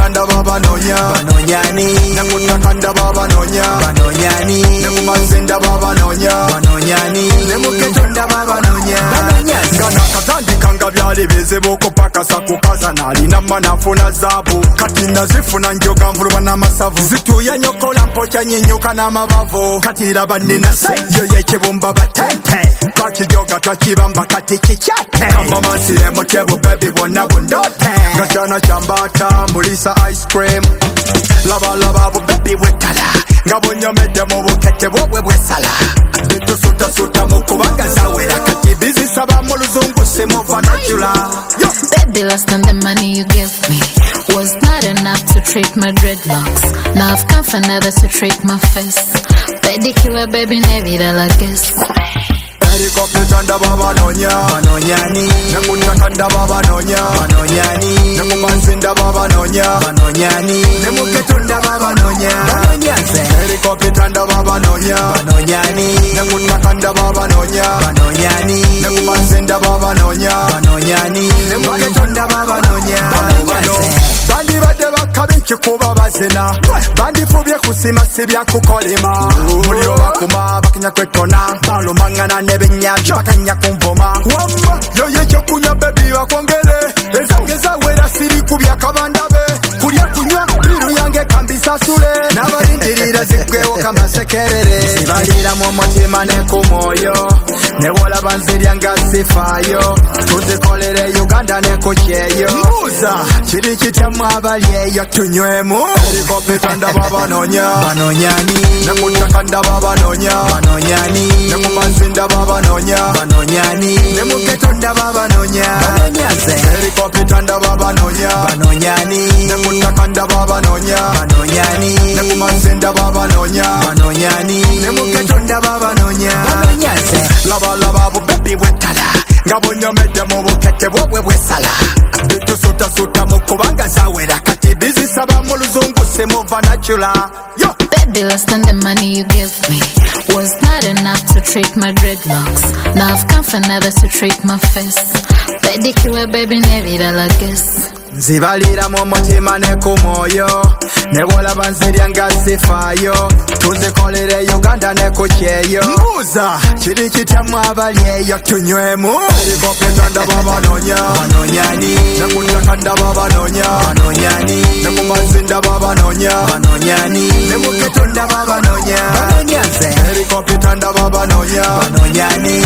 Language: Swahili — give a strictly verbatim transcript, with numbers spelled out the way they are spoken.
ndaba babanonya banonyani nekutaka ndaba babanonya banonyani nekumazi ndaba babanonya banonyani nemuketo ndaba babanonya ngana katandika nga byali bizibu okupakasa kukaza nalina manafuna zaabu kati nazifuna njoga nvuluba n'amasavu zituye nyokola mpoca nyinyuka n'amabavu kati raba ninase yo yekibumba batente twakijoga twakibamba kati kikyate kamba mansire mutebu bebi bonna bundote nga kyana kyambata mbulisa ice cream laba laba bu bebi bwetala nga bunyomedde mu bukete bwobwe bwesala bitusutasuta mu kubanga zawera kati bizisaba mu luzungu simuva nakula Baby, last time the money you gave me was not enough to treat my dreadlocks. Now I've come for another to treat my face. Pedicure, baby, maybe I guess. Helicopter ndaba babanonya banonyani nekutaka ndaba babanonya banonyani nekumazi ndaba babanonya banonyani nemuketo ndaba babanonya banonyaze Helicopter ndaba babanonya banonyani nekutaka ndaba babanonya banonyani nekumazi ndaba babanonya banonyani nemuketo ndaba babanonya bandibadde bakabiki kuba bazina bandifubye kusima sibyakukolima muliro bakuma bakinya kwetona balumangana nebenyanja bakanya kumvoma wamma yoyo ekyokunywa bebi bakwongere enzange zawera siri kubya kabandabe kulya kunywa biru yange kambisasule n'abalindirira zigwewo kamasekerere zibaliramu omutima ne ku mwoyo nebolaba nzirya nga zifaayo tuzikolere uganda ne ku kyeyo mbuuza kiri kityamu abali eyo tunywemu helikopita ndaba babanonya banonyani nekutaka ndaba babanonya banonyani nekumazi ndaba babanonya banonyani nemuketo ndaba babanonya banonyaze helikopita ndaba babanonya banonyani nekutaka ndaba babanonya banonyani nekumazi ndaba babanonya banonyani nemuketo ndaba babanonya banonyaze laba laba bu bebi bwetala nga bunyomedde mu bukete bwobwe bwesala bitusutasuta mu kubanga zawera kati bizisaba mu luzungu simuva nakula yo Baby, last time the money you gave me was not enough to treat my dreadlocks. Now I've come for another to treat my face. Pedicure, baby, maybe I guess. nzibaliramu omutima ne ku mwoyo nebolaba nzirya nga zifaayo tuzikolere uganda ne ku kyeyo mbuuza kiri kityamu abali eyo tunywemu helikopita ndaba babanonya banonyani nekutaka ndaba babanonya banonyani nekumazi ndaba babanonya banonyani nemuketo ndaba babanonya banonyaze helikopita ndaba babanonya banonyani